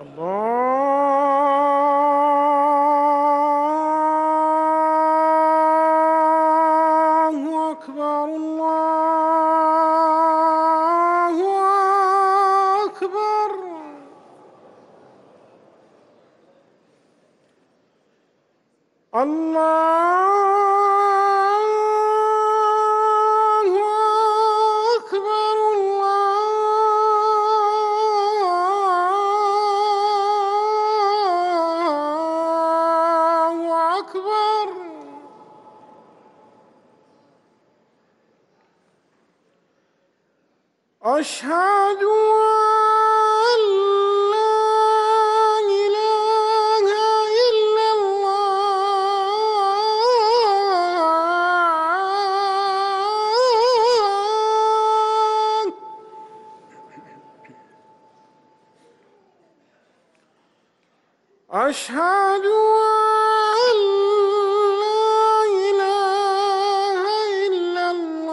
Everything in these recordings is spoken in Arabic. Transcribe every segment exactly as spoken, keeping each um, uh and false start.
الله أكبر الله أكبر. الله أكبر الله أكبر. أشهد أن لا إله إلا الله. أشهد أن لا إله إلا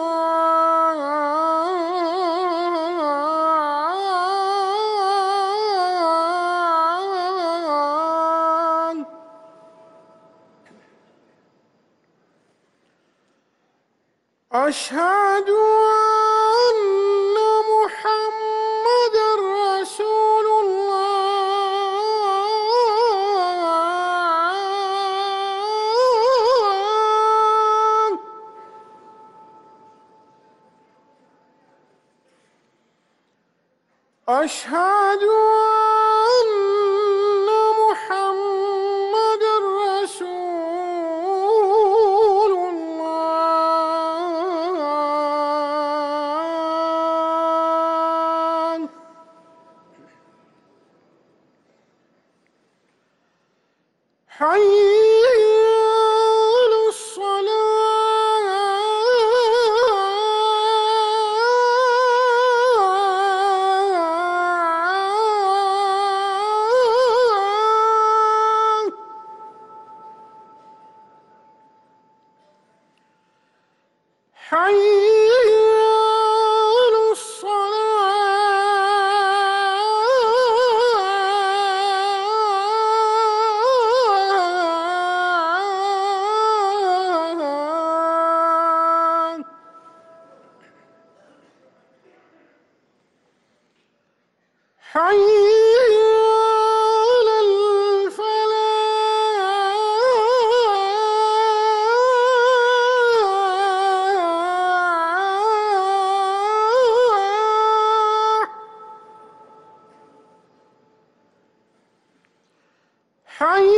الله. أشهد أن محمدًا رسول الله. أشهد أن محمدًا رسول الله. حي على الصلاة. حي على الصلاة. حي على الفلاح. حي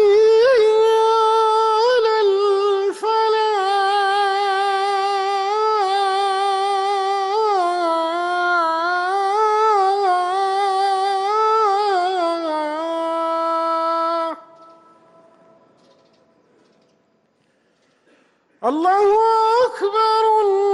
على الفلاح. الله أكبر.